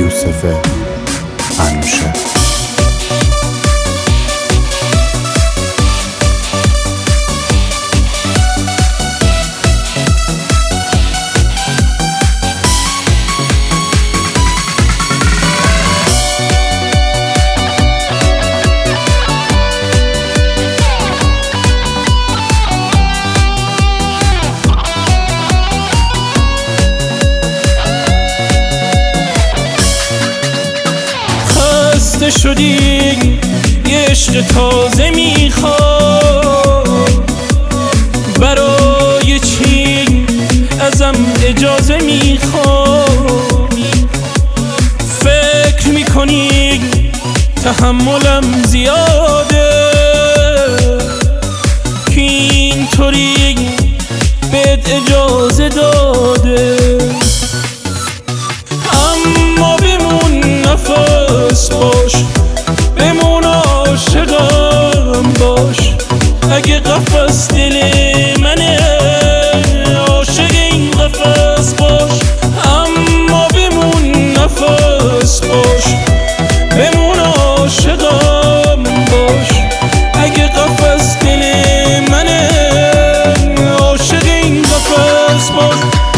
یوسف انوشه. شدی یه عشق تازه میخوام، برای چی ازم اجازه میخوام؟ فکر میکنی تحملم زیاده که اینطوری بهت اجازه داده، اما بمون نفس باش، بمون عاشقم باش. اگه قفس دل منه عاشق این قفس باش، اما بمون نفس باش، بمون عاشقم باش. اگه قفس دل منه عاشق این قفس باش.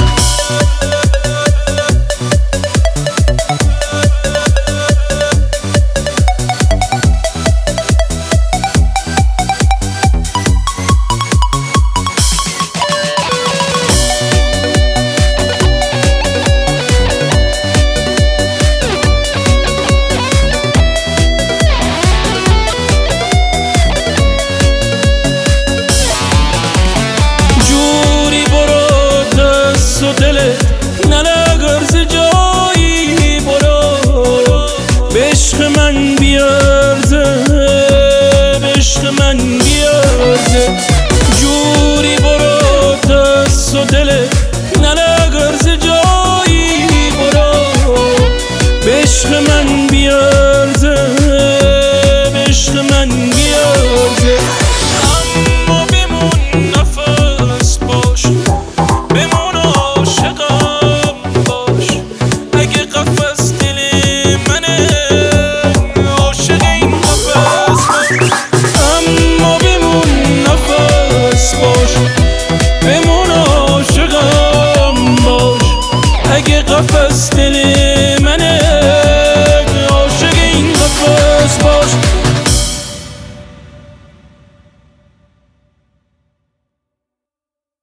ننگرز جایی برو، به عشق من بیارزه، به عشق من بیارزه. جوری برو دست و دلت، ننگرز جایی برو، به عشق من بیارزه.